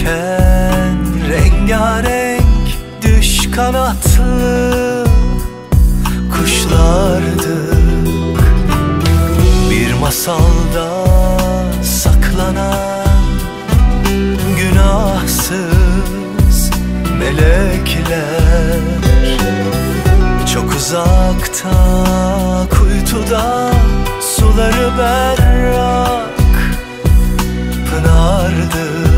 uçarken rengarenk düş kanatlı kuşlardık. Bir masalda saklanan günahsız melekler, çok uzakta kuytuda suları berrak pınardık.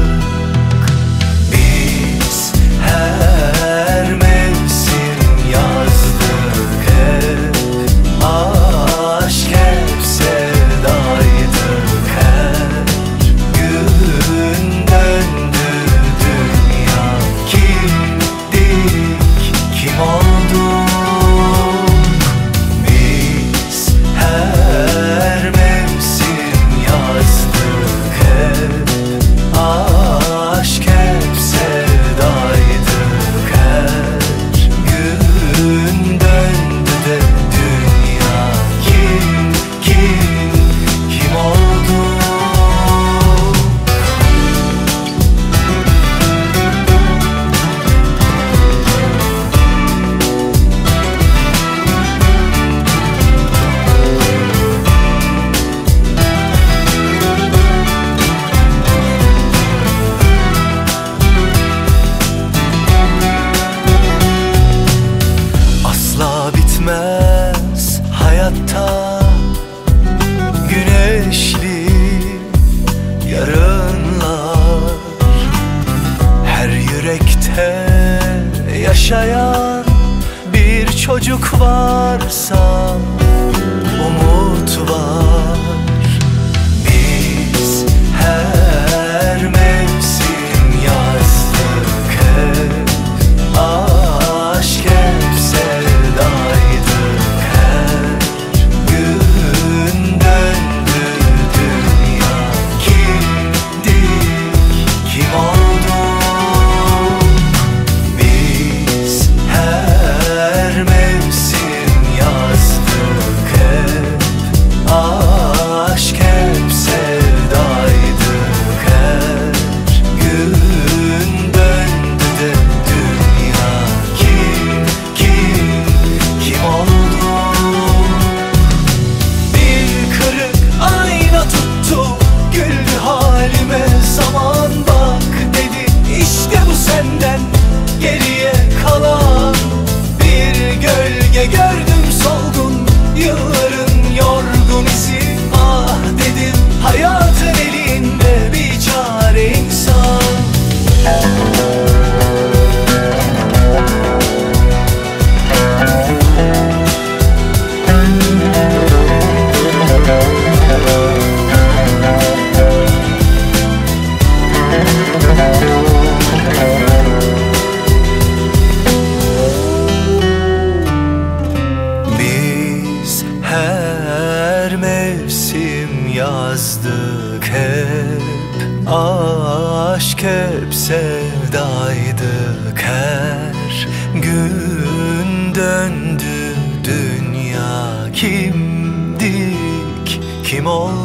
Biz her mevsim yazdık hep, aşk hep sevdaydık. Her gün döndü dünya, kimdik, kim olduk? Biz her mevsim yazdık hep, aşk hep sevdaydık. Her gün döndü de dünya, kim oldu? Asla bitmez hayatta güneşli yarınlar. Her yürekte yaşayan bir çocuk varsa umut var. Biz her mevsim yazdık hep, aşk hep sevdaydık. Her gün döndü dünya, kimdik, kim olduk? Biz her mevsim yazdık hep, aşk hep sevdaydık. Her gün döndü de dünya, kim oldu? Bir kırık ayna tuttu, güldü halime zaman, bak dedi, işte bu senden geriye kalan. Bir gölge gördüm solgun, yılların yorgun izi. Ah dedim, hayatın elinde bir çare insan. Biz her mevsim yazdık hep, aşk hep sevdaydık. Her gün döndü dünya, kimdik, kim oldu?